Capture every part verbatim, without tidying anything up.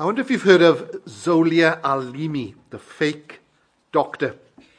I wonder if you've heard of Zolia Alimi, the fake doctor.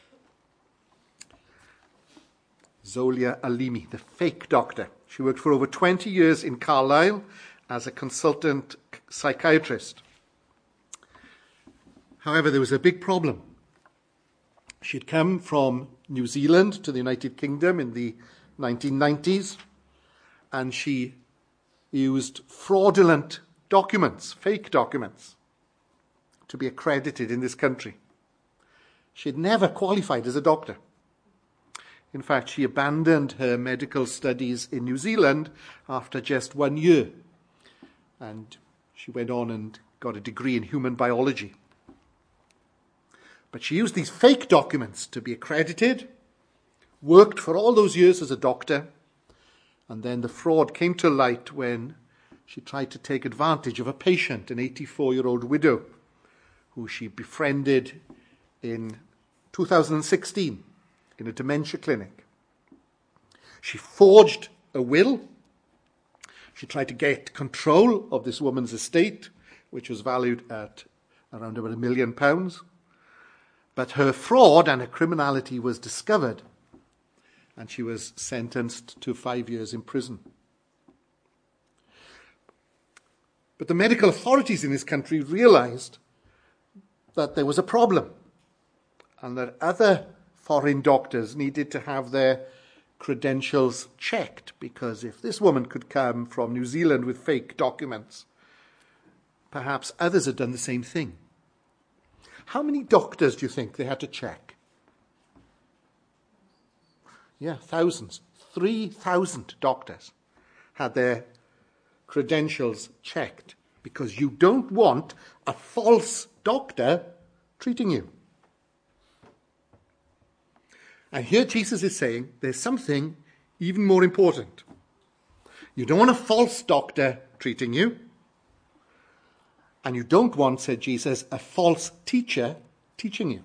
Zolia Alimi, the fake doctor. She worked for over twenty years in Carlisle as a consultant psychiatrist. However, there was a big problem. She'd come from New Zealand to the United Kingdom in the nineteen nineties, and she used fraudulent documents, fake documents, to be accredited in this country. She'd never qualified as a doctor. In fact, she abandoned her medical studies in New Zealand after just one year. And she went on and got a degree in human biology. But she used these fake documents to be accredited, worked for all those years as a doctor, and then the fraud came to light when she tried to take advantage of a patient, an eighty-four-year-old widow, who she befriended in two thousand sixteen in a dementia clinic. She forged a will. She tried to get control of this woman's estate, which was valued at around about a million pounds. But her fraud and her criminality was discovered, and she was sentenced to five years in prison. But the medical authorities in this country realized that there was a problem, and that other foreign doctors needed to have their credentials checked, because if this woman could come from New Zealand with fake documents, perhaps others had done the same thing. How many doctors do you think they had to check? Yeah, thousands. Three thousand doctors had their credentials checked, because you don't want a false doctor treating you. And here Jesus is saying there's something even more important. You don't want a false doctor treating you. And you don't want, said Jesus, a false teacher teaching you.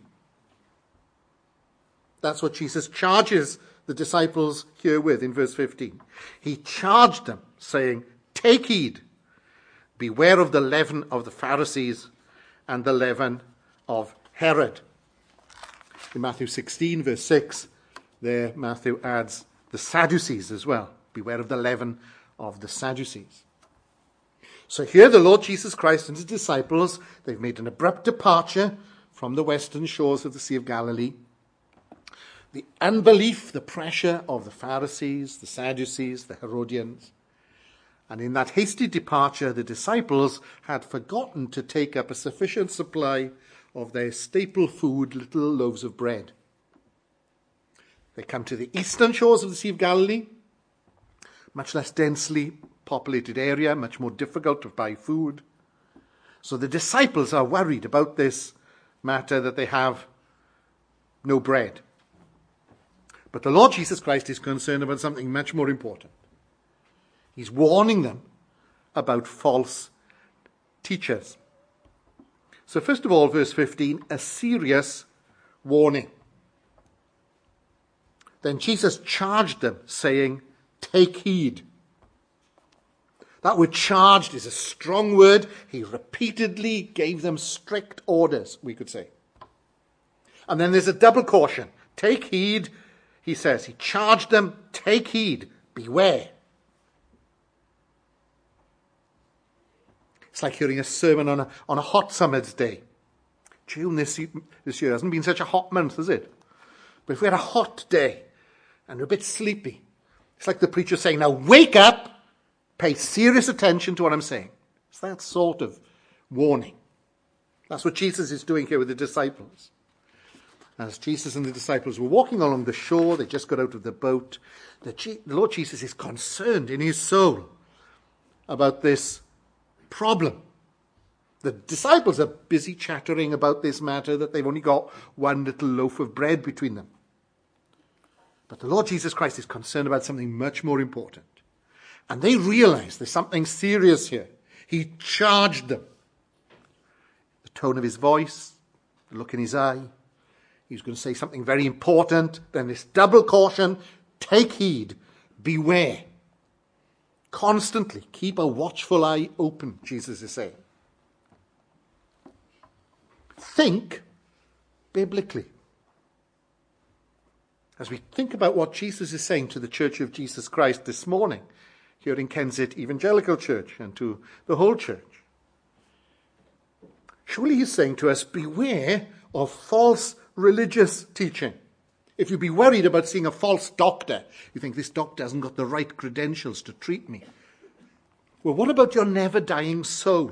That's what Jesus charges the disciples here with in verse fifteen. He charged them, saying, "Take heed, beware of the leaven of the Pharisees and the leaven of Herod." In Matthew sixteen, verse six, there Matthew adds the Sadducees as well. Beware of the leaven of the Sadducees. So here the Lord Jesus Christ and his disciples, they've made an abrupt departure from the western shores of the Sea of Galilee. The unbelief, the pressure of the Pharisees, the Sadducees, the Herodians. And in that hasty departure, the disciples had forgotten to take up a sufficient supply of their staple food, little loaves of bread. They come to the eastern shores of the Sea of Galilee, much less densely populated area, much more difficult to buy food. So the disciples are worried about this matter that they have no bread. But the Lord Jesus Christ is concerned about something much more important. He's warning them about false teachers. So first of all, verse fifteen, a serious warning. Then Jesus charged them, saying, "Take heed." That word charged is a strong word. He repeatedly gave them strict orders, we could say. And then there's a double caution. Take heed, he says. He charged them, take heed, beware. It's like hearing a sermon on a, on a hot summer's day. June this, this year hasn't been such a hot month, has it? But if we had a hot day and we're a bit sleepy, it's like the preacher saying, now wake up, pay serious attention to what I'm saying. It's that sort of warning. That's what Jesus is doing here with the disciples. As Jesus and the disciples were walking along the shore, they just got out of the boat, the, G- the Lord Jesus is concerned in his soul about this problem. The disciples are busy chattering about this matter that they've only got one little loaf of bread between them. But the Lord Jesus Christ is concerned about something much more important. And they realize there's something serious here. He charged them. The tone of his voice, the look in his eye. He was going to say something very important. Then this double caution, take heed, beware. Constantly keep a watchful eye open, Jesus is saying. Think biblically. As we think about what Jesus is saying to the Church of Jesus Christ this morning, here in Kensett Evangelical Church, and to the whole church, surely he's saying to us, beware of false religious teaching. If you'd be worried about seeing a false doctor, you think this doctor hasn't got the right credentials to treat me. Well, what about your never-dying soul?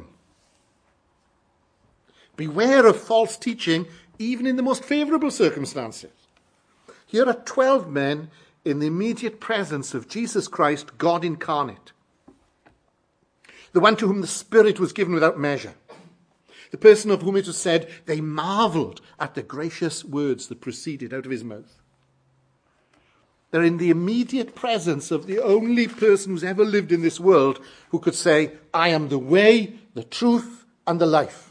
Beware of false teaching, even in the most favourable circumstances. Here are twelve men in the immediate presence of Jesus Christ, God incarnate. The one to whom the Spirit was given without measure. The person of whom it was said, they marvelled at the gracious words that proceeded out of his mouth. They're in the immediate presence of the only person who's ever lived in this world who could say, I am the way, the truth, and the life.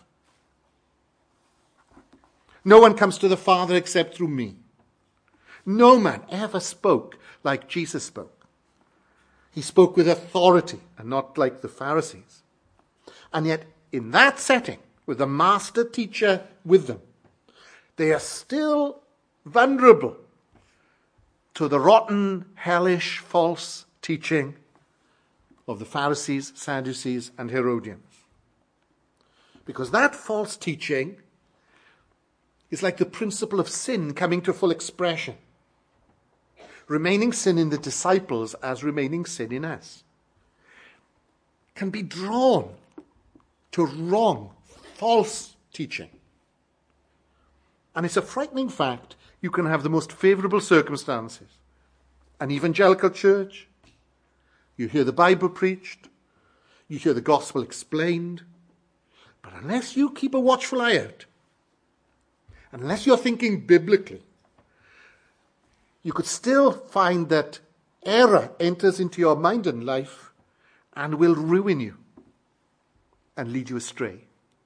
No one comes to the Father except through me. No man ever spoke like Jesus spoke. He spoke with authority and not like the Pharisees. And yet, in that setting, with the master teacher with them, they are still vulnerable to the rotten, hellish, false teaching of the Pharisees, Sadducees, and Herodians. Because that false teaching is like the principle of sin coming to full expression. Remaining sin in the disciples as remaining sin in us can be drawn to wrong, false teaching. And it's a frightening fact. You can have the most favourable circumstances. An evangelical church, you hear the Bible preached, you hear the gospel explained, but unless you keep a watchful eye out, unless you're thinking biblically, you could still find that error enters into your mind and life and will ruin you and lead you astray.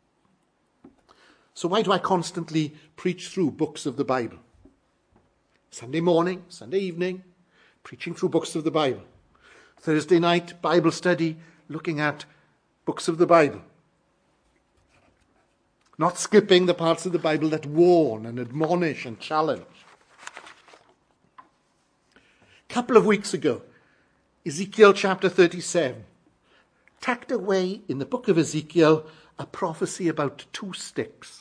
So why do I constantly preach through books of the Bible? Sunday morning, Sunday evening, preaching through books of the Bible. Thursday night, Bible study, looking at books of the Bible. Not skipping the parts of the Bible that warn and admonish and challenge. A couple of weeks ago, Ezekiel chapter thirty-seven tucked away in the book of Ezekiel a prophecy about two sticks.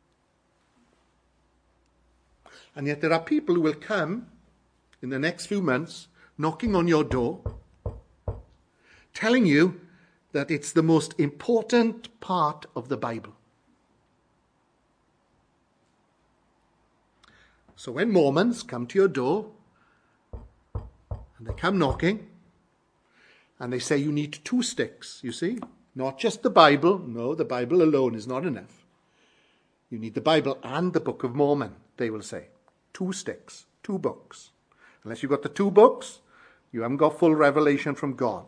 And yet there are people who will come in the next few months knocking on your door, telling you that it's the most important part of the Bible. So when Mormons come to your door, and they come knocking, and they say you need two sticks, you see? Not just the Bible. No, the Bible alone is not enough. You need the Bible and the Book of Mormon, they will say. Two sticks, two books. Unless you've got the two books, you haven't got full revelation from God.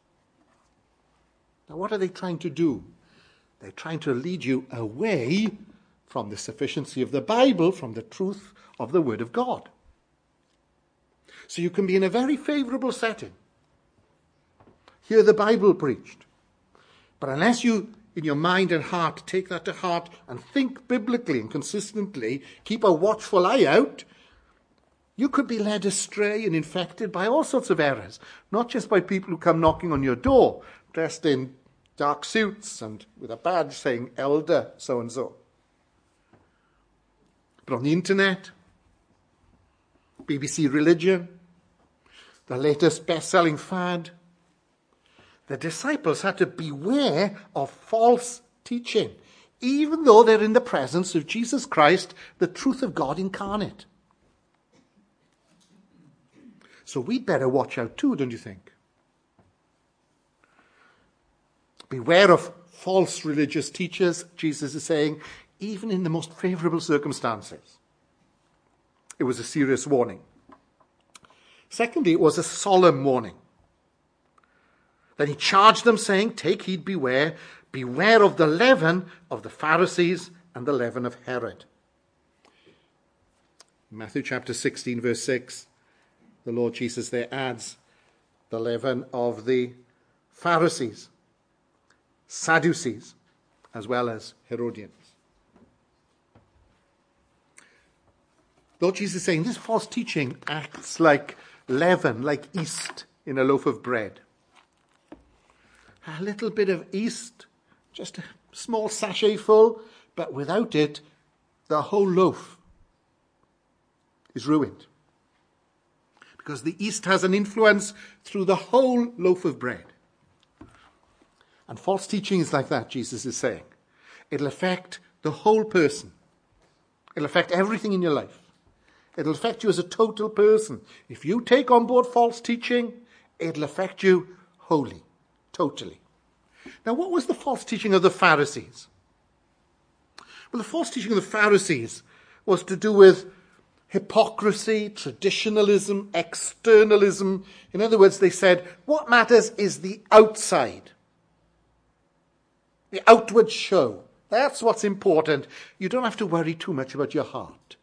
Now what are they trying to do? They're trying to lead you away from the sufficiency of the Bible, from the truth of the Word of God. So you can be in a very favourable setting, hear the Bible preached, but unless you, in your mind and heart, take that to heart and think biblically and consistently, keep a watchful eye out, you could be led astray and infected by all sorts of errors, not just by people who come knocking on your door, dressed in dark suits and with a badge saying elder so-and-so, but on the internet, B B C Religion, the latest best-selling fad. The disciples had to beware of false teaching, even though they're in the presence of Jesus Christ, the truth of God incarnate. So we'd better watch out too, don't you think? Beware of false religious teachers, Jesus is saying, even in the most favourable circumstances. It was a serious warning. Secondly, it was a solemn warning. Then he charged them, saying, take heed, beware, beware of the leaven of the Pharisees and the leaven of Herod. Matthew chapter sixteen, verse six, the Lord Jesus there adds the leaven of the Pharisees, Sadducees, as well as Herodians. Lord Jesus is saying this false teaching acts like leaven, like yeast in a loaf of bread. A little bit of yeast, just a small sachet full, but without it, the whole loaf is ruined. Because the yeast has an influence through the whole loaf of bread. And false teaching is like that, Jesus is saying. It'll affect the whole person. It'll affect everything in your life. It'll affect you as a total person. If you take on board false teaching, it'll affect you wholly, totally. Now, what was the false teaching of the Pharisees? Well, the false teaching of the Pharisees was to do with hypocrisy, traditionalism, externalism. In other words, they said, what matters is the outside, the outward show. That's what's important. You don't have to worry too much about your heart.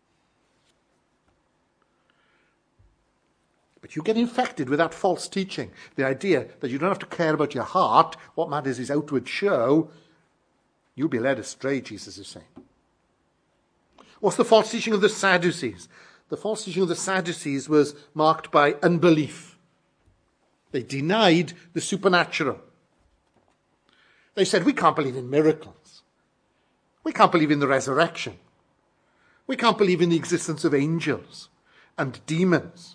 But you get infected with that false teaching, the idea that you don't have to care about your heart, what matters is outward show. You'll be led astray, Jesus is saying. What's the false teaching of the Sadducees? The false teaching of the Sadducees was marked by unbelief. They denied the supernatural. They said, we can't believe in miracles. We can't believe in the resurrection. We can't believe in the existence of angels and demons.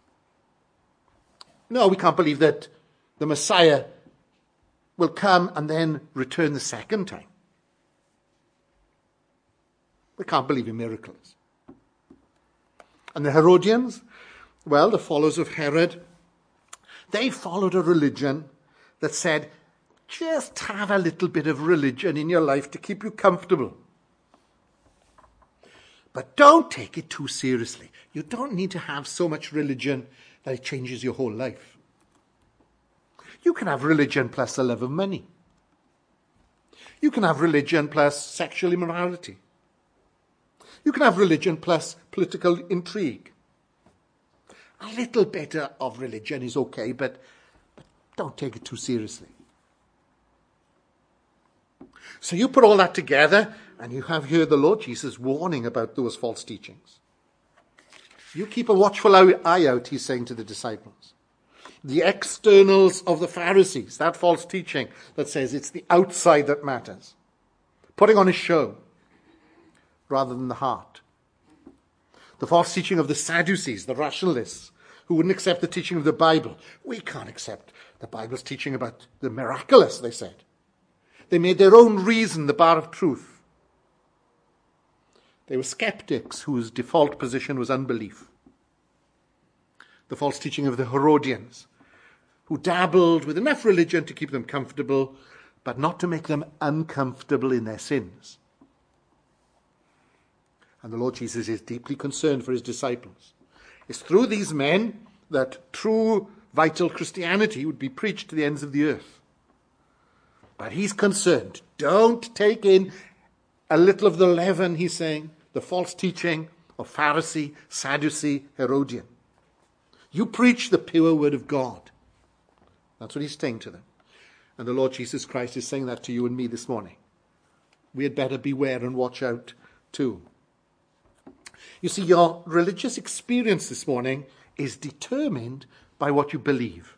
No, we can't believe that the Messiah will come and then return the second time. We can't believe in miracles. And the Herodians, well, the followers of Herod, they followed a religion that said, just have a little bit of religion in your life to keep you comfortable. But don't take it too seriously. You don't need to have so much religion that it changes your whole life. You can have religion plus a love of money. You can have religion plus sexual immorality. You can have religion plus political intrigue. A little bit of religion is okay, but, but don't take it too seriously. So you put all that together, and you have here the Lord Jesus warning about those false teachings. You keep a watchful eye out, he's saying to the disciples. The externals of the Pharisees, that false teaching that says it's the outside that matters. Putting on a show rather than the heart. The false teaching of the Sadducees, the rationalists, who wouldn't accept the teaching of the Bible. We can't accept the Bible's teaching about the miraculous, they said. They made their own reason the bar of truth. They were skeptics whose default position was unbelief. The false teaching of the Herodians, who dabbled with enough religion to keep them comfortable, but not to make them uncomfortable in their sins. And the Lord Jesus is deeply concerned for his disciples. It's through these men that true, vital Christianity would be preached to the ends of the earth. But he's concerned. Don't take in a little of the leaven, he's saying, the false teaching of Pharisee, Sadducee, Herodian. You preach the pure word of God. That's what he's saying to them. And the Lord Jesus Christ is saying that to you and me this morning. We had better beware and watch out too. You see, your religious experience this morning is determined by what you believe.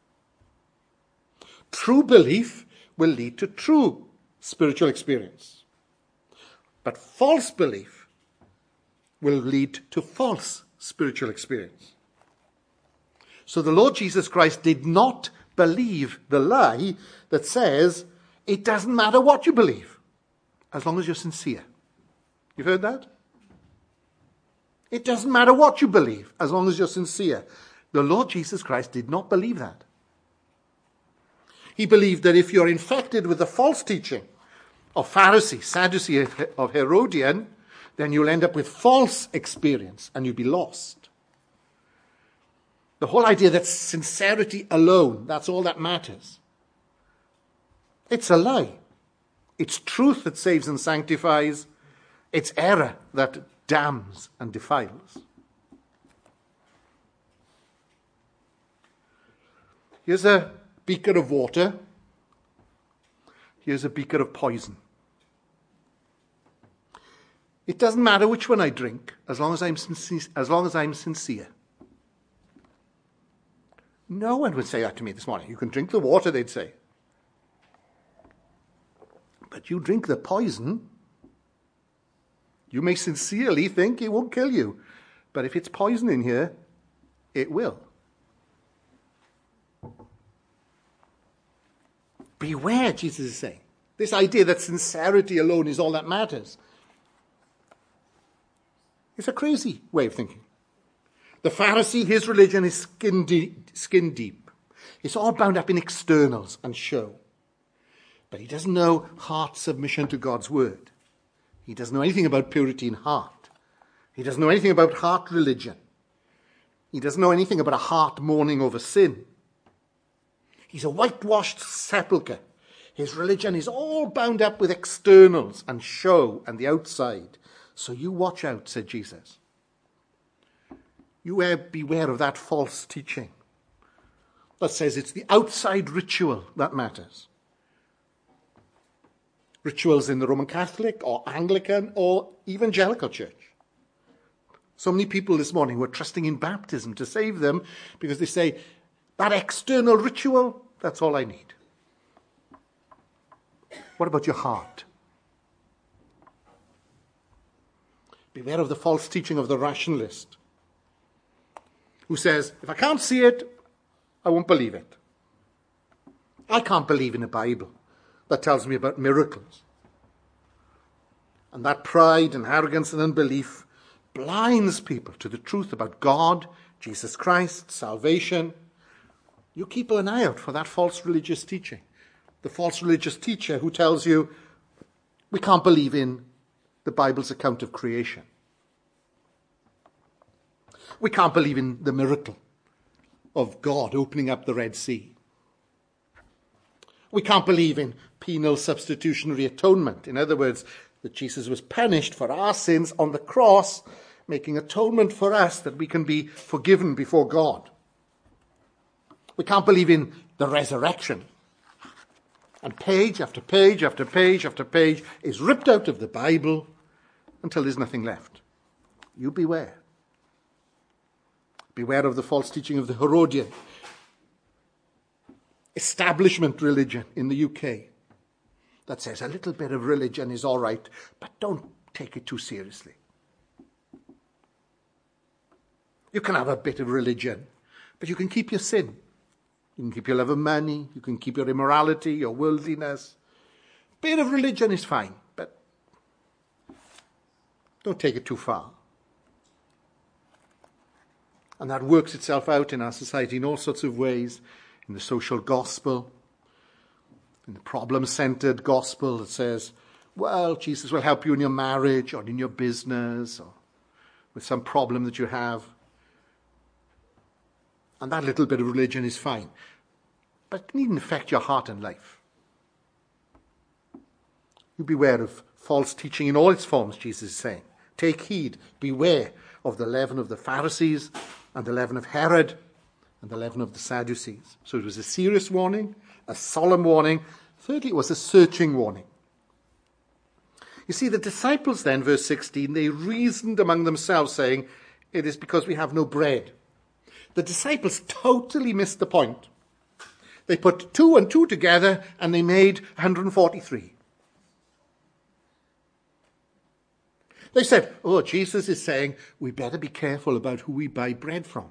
True belief will lead to true spiritual experience. But false belief will lead to false spiritual experience. So the Lord Jesus Christ did not believe the lie that says it doesn't matter what you believe, as long as you're sincere. You've heard that? It doesn't matter what you believe, as long as you're sincere. The Lord Jesus Christ did not believe that. He believed that if you're infected with the false teaching of Pharisee, Sadducee, of Herodian, then you'll end up with false experience and you'll be lost. The whole idea that sincerity alone, that's all that matters. It's a lie. It's truth that saves and sanctifies. It's error that damns and defiles. Here's a beaker of water. Here's a beaker of poison. It doesn't matter which one I drink, as long as I'm sincere, as long as I'm sincere. No one would say that to me this morning. You can drink the water, they'd say. But you drink the poison, you may sincerely think it won't kill you. But if it's poison in here, it will. Beware, Jesus is saying. This idea that sincerity alone is all that matters. It's a crazy way of thinking. The Pharisee, his religion is skin deep, skin deep. It's all bound up in externals and show. But he doesn't know heart submission to God's word. He doesn't know anything about purity in heart. He doesn't know anything about heart religion. He doesn't know anything about a heart mourning over sin. He's a whitewashed sepulchre. His religion is all bound up with externals and show and the outside. So you watch out, said Jesus. You beware of that false teaching that says it's the outside ritual that matters. Rituals in the Roman Catholic or Anglican or Evangelical Church. So many people this morning were trusting in baptism to save them because they say, that external ritual, that's all I need. What about your heart? Beware of the false teaching of the rationalist who says, if I can't see it, I won't believe it. I can't believe in a Bible that tells me about miracles. And that pride and arrogance and unbelief blinds people to the truth about God, Jesus Christ, salvation. You keep an eye out for that false religious teaching. The false religious teacher who tells you, we can't believe in the Bible's account of creation. We can't believe in the miracle of God opening up the Red Sea. We can't believe in penal substitutionary atonement. In other words, that Jesus was punished for our sins on the cross, making atonement for us that we can be forgiven before God. We can't believe in the resurrection. And page after page after page after page is ripped out of the Bible until there's nothing left. You beware. Beware of the false teaching of the Herodian establishment religion in the U K that says a little bit of religion is all right, but don't take it too seriously. You can have a bit of religion, but you can keep your sin. You can keep your love of money. You can keep your immorality, your worldliness. A bit of religion is fine, but don't take it too far. And that works itself out in our society in all sorts of ways, in the social gospel, in the problem-centered gospel that says, well, Jesus will help you in your marriage or in your business or with some problem that you have. And that little bit of religion is fine. But it needn't affect your heart and life. You beware of false teaching in all its forms, Jesus is saying. Take heed, beware of the leaven of the Pharisees and the leaven of Herod and the leaven of the Sadducees. So it was a serious warning, a solemn warning. Thirdly, it was a searching warning. You see, the disciples then, verse sixteen, they reasoned among themselves, saying, it is because we have no bread. The disciples totally missed the point. They put two and two together and they made one hundred forty-three. They said, oh, Jesus is saying we better be careful about who we buy bread from.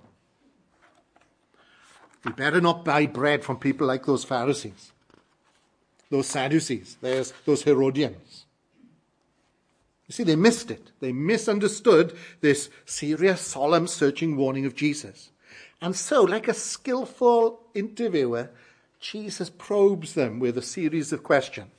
We better not buy bread from people like those Pharisees, those Sadducees, there's those Herodians. You see, they missed it. They misunderstood this serious, solemn, searching warning of Jesus. And so, like a skillful interviewer, Jesus probes them with a series of questions.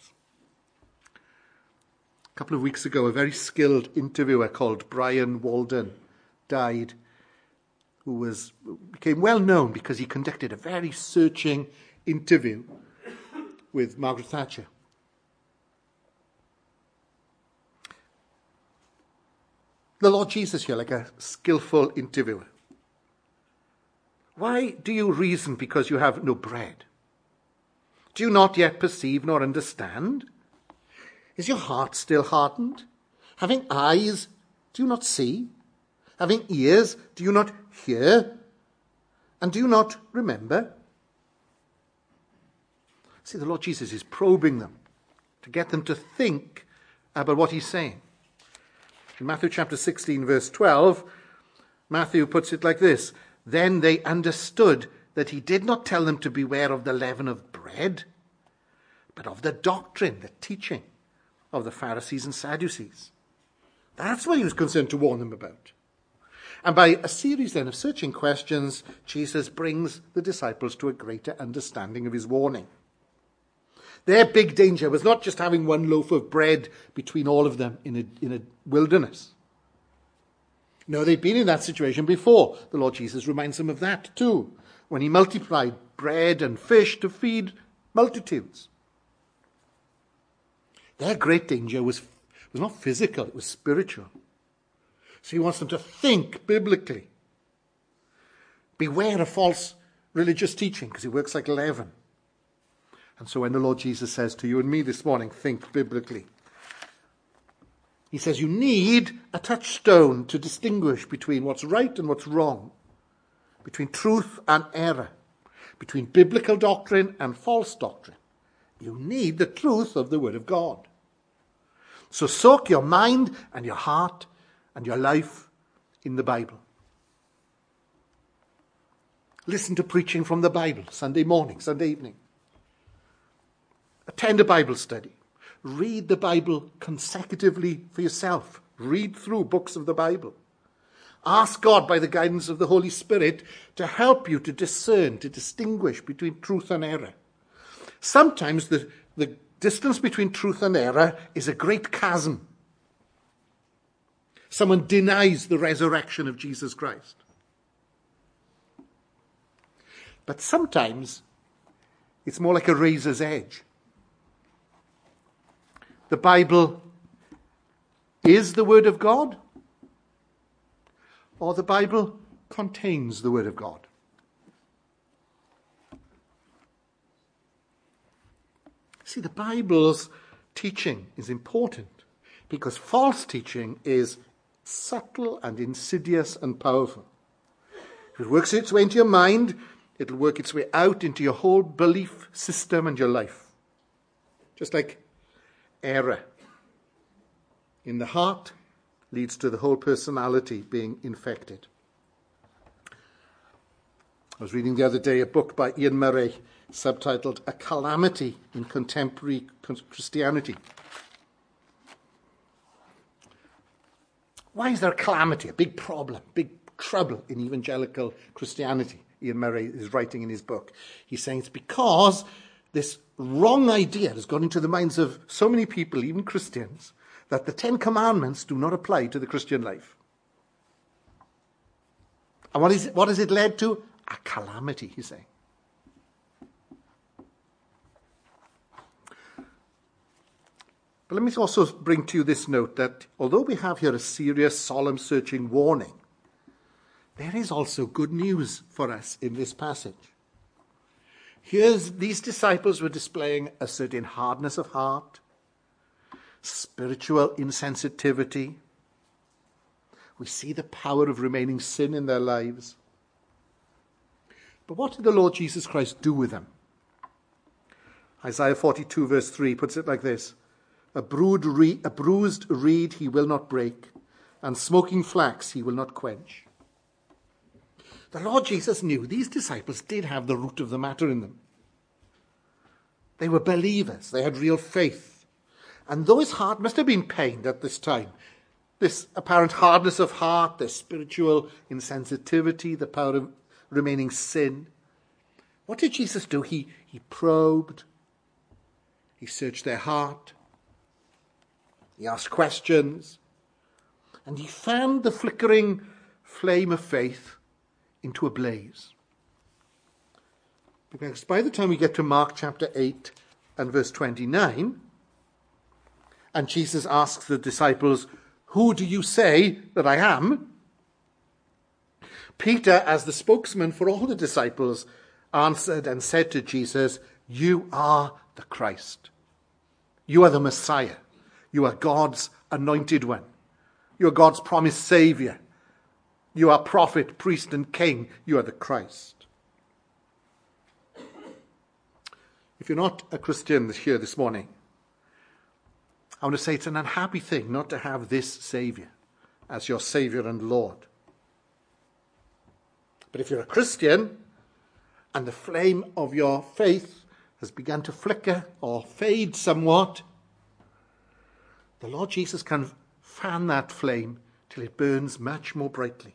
A couple of weeks ago, a very skilled interviewer called Brian Walden died, who was became well known because he conducted a very searching interview with Margaret Thatcher. The Lord Jesus here, like a skillful interviewer. Why do you reason because you have no bread? Do you not yet perceive nor understand? Is your heart still hardened? Having eyes, do you not see? Having ears, do you not hear? And do you not remember? See, the Lord Jesus is probing them to get them to think about what he's saying. In Matthew chapter sixteen, verse twelve, Matthew puts it like this: Then they understood that he did not tell them to beware of the leaven of bread, but of the doctrine, the teaching of the Pharisees and Sadducees. That's what he was concerned to warn them about. And by a series then of searching questions, Jesus brings the disciples to a greater understanding of his warning. Their big danger was not just having one loaf of bread between all of them in a, in a wilderness. No, they'd been in that situation before. The Lord Jesus reminds them of that too, when he multiplied bread and fish to feed multitudes. Their great danger was, was not physical, it was spiritual. So he wants them to think biblically. Beware of false religious teaching, because it works like leaven. And so when the Lord Jesus says to you and me this morning, think biblically, he says you need a touchstone to distinguish between what's right and what's wrong, between truth and error, between biblical doctrine and false doctrine. You need the truth of the Word of God. So soak your mind and your heart and your life in the Bible. Listen to preaching from the Bible, Sunday morning, Sunday evening. Attend a Bible study. Read the Bible consecutively for yourself. Read through books of the Bible. Ask God by the guidance of the Holy Spirit to help you to discern, to distinguish between truth and error. Sometimes the, the distance between truth and error is a great chasm. Someone denies the resurrection of Jesus Christ. But sometimes it's more like a razor's edge. The Bible is the Word of God, or the Bible contains the Word of God. See, the Bible's teaching is important because false teaching is subtle and insidious and powerful. If it works its way into your mind, it'll work its way out into your whole belief system and your life. Just like error in the heart leads to the whole personality being infected. I was reading the other day a book by Ian Murray subtitled A Calamity in Contemporary Christianity. Why is there a calamity, a big problem, big trouble in evangelical Christianity? Ian Murray is writing in his book. He's saying it's because this wrong idea has gone into the minds of so many people, even Christians, that the Ten Commandments do not apply to the Christian life. And what is it, what has it led to? A calamity, he's saying. But let me also bring to you this note that although we have here a serious, solemn, searching warning, there is also good news for us in this passage. Here's, these disciples were displaying a certain hardness of heart, spiritual insensitivity. We see the power of remaining sin in their lives. But what did the Lord Jesus Christ do with them? Isaiah forty-two verse three puts it like this: A, brood re- a bruised reed he will not break, and smoking flax he will not quench. The Lord Jesus knew these disciples did have the root of the matter in them. They were believers. They had real faith. And though his heart must have been pained at this time, this apparent hardness of heart, their spiritual insensitivity, the power of remaining sin, what did Jesus do? He, he probed. He searched their heart. He asked questions. And he fanned the flickering flame of faith into a blaze. Because by the time we get to Mark chapter eight and verse twenty-nine, and Jesus asks the disciples, "Who do you say that I am?" Peter, as the spokesman for all the disciples, answered and said to Jesus, "You are the Christ. You are the Messiah. You are God's anointed one." You are God's promised Saviour. You are prophet, priest, and king. You are the Christ. If you're not a Christian here this morning, I want to say it's an unhappy thing not to have this Saviour as your Saviour and Lord. But if you're a Christian and the flame of your faith has begun to flicker or fade somewhat, the Lord Jesus can fan that flame till it burns much more brightly.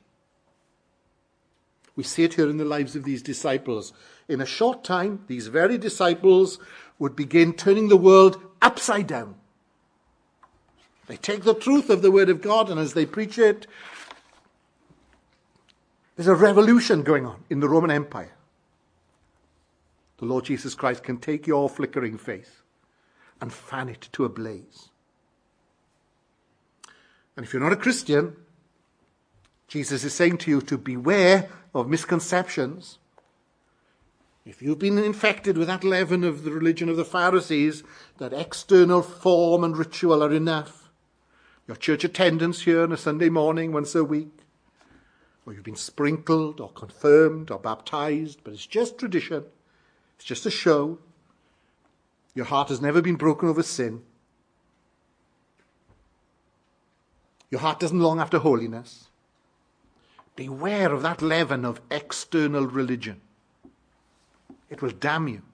We see it here in the lives of these disciples. In a short time, these very disciples would begin turning the world upside down. They take the truth of the Word of God, and as they preach it, there's a revolution going on in the Roman Empire. The Lord Jesus Christ can take your flickering faith and fan it to a blaze. And if you're not a Christian, Jesus is saying to you to beware of misconceptions. If you've been infected with that leaven of the religion of the Pharisees, that external form and ritual are enough, your church attendance here on a Sunday morning once a week, or you've been sprinkled or confirmed or baptized, but it's just tradition, it's just a show, your heart has never been broken over sin, your heart doesn't long after holiness, beware of that leaven of external religion. It will damn you.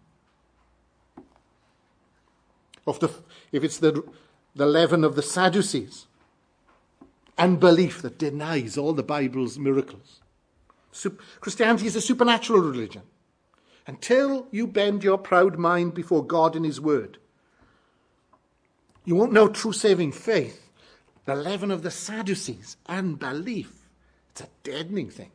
Of the, if it's the, the leaven of the Sadducees, unbelief that denies all the Bible's miracles. Sup- Christianity is a supernatural religion. Until you bend your proud mind before God and his word, you won't know true saving faith. The leaven of the Sadducees, unbelief. It's a deadening thing.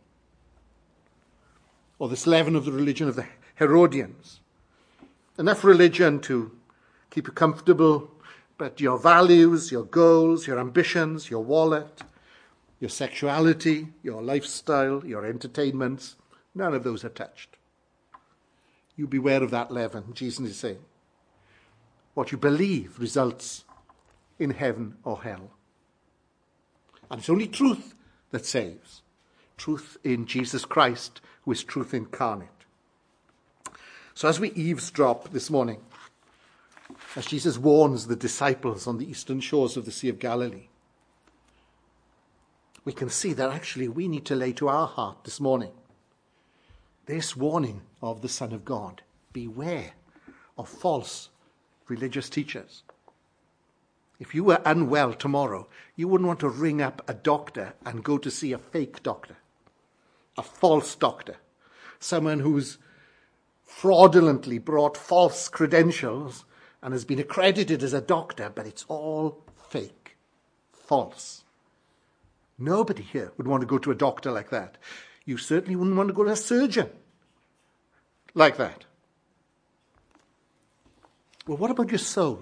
Or this leaven of the religion of the Herodians. Enough religion to keep you comfortable, but your values, your goals, your ambitions, your wallet, your sexuality, your lifestyle, your entertainments, none of those are touched. You beware of that leaven, Jesus is saying. What you believe results in heaven or hell. And it's only truth that saves. Truth in Jesus Christ, who is truth incarnate. So as we eavesdrop this morning, as Jesus warns the disciples on the eastern shores of the Sea of Galilee, we can see that actually we need to lay to our heart this morning this warning of the Son of God. Beware of false religious teachers. If you were unwell tomorrow, you wouldn't want to ring up a doctor and go to see a fake doctor, a false doctor, someone who's fraudulently brought false credentials and has been accredited as a doctor, but it's all fake, false. Nobody here would want to go to a doctor like that. You certainly wouldn't want to go to a surgeon like that. Well, what about your soul?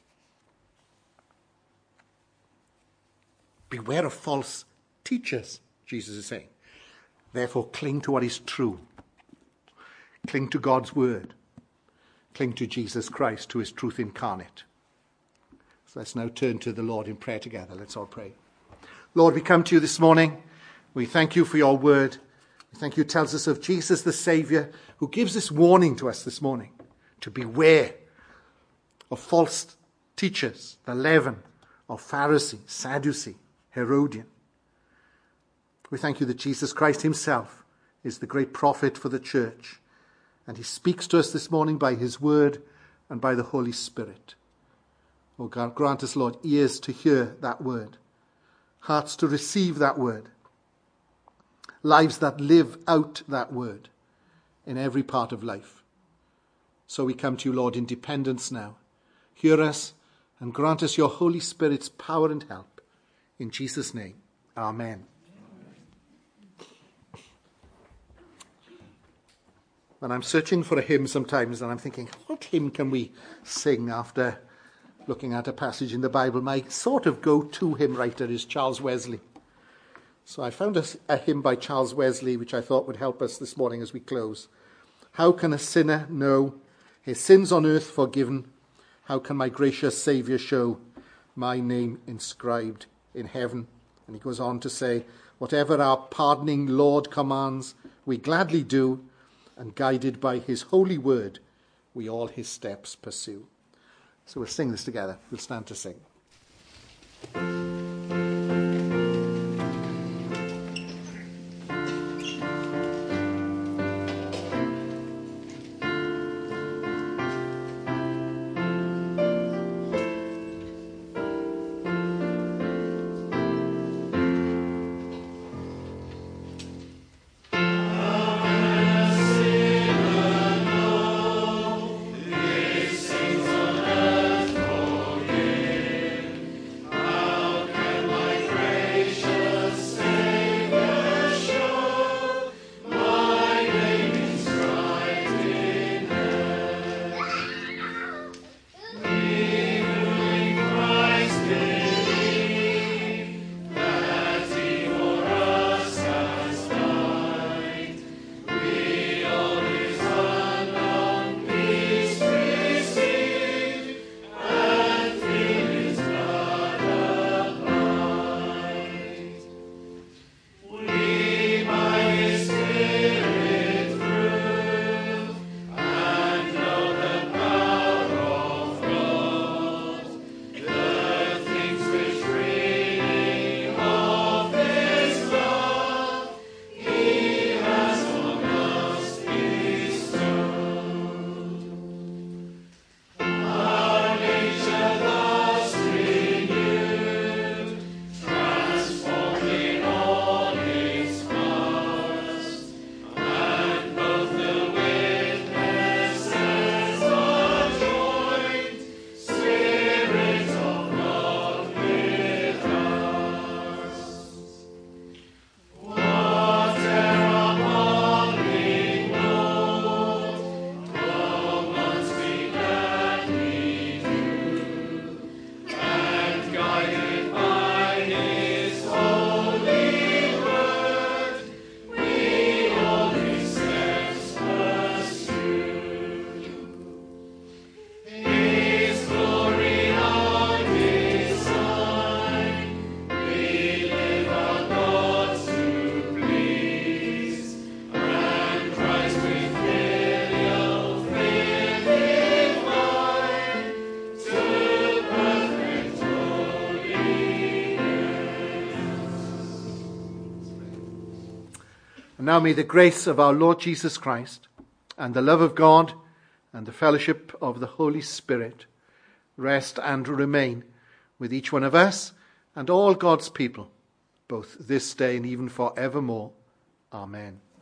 Beware of false teachers, Jesus is saying. Therefore, cling to what is true. Cling to God's word. Cling to Jesus Christ, who is truth incarnate. So let's now turn to the Lord in prayer together. Let's all pray. Lord, we come to you this morning. We thank you for your word. We thank you it tells us of Jesus the Saviour, who gives this warning to us this morning, to beware of false teachers, the leaven of Pharisee, Sadducee, Herodian. We thank you that Jesus Christ himself is the great prophet for the church, and he speaks to us this morning by his word and by the Holy Spirit. Oh God, grant us, Lord, ears to hear that word, hearts to receive that word, lives that live out that word in every part of life. So we come to you, Lord, in dependence now. Hear us and grant us your Holy Spirit's power and help. In Jesus' name, amen. And I'm searching for a hymn sometimes, and I'm thinking, what hymn can we sing after looking at a passage in the Bible? My sort of go-to hymn writer is Charles Wesley. So I found a, a hymn by Charles Wesley, which I thought would help us this morning as we close. How can a sinner know his sins on earth forgiven? How can my gracious Saviour show my name inscribed in heaven? And he goes on to say, whatever our pardoning Lord commands, we gladly do, and guided by his holy word, we all his steps pursue. So we'll sing this together. We'll stand to sing. And now may the grace of our Lord Jesus Christ and the love of God and the fellowship of the Holy Spirit rest and remain with each one of us and all God's people, both this day and even forevermore. Amen.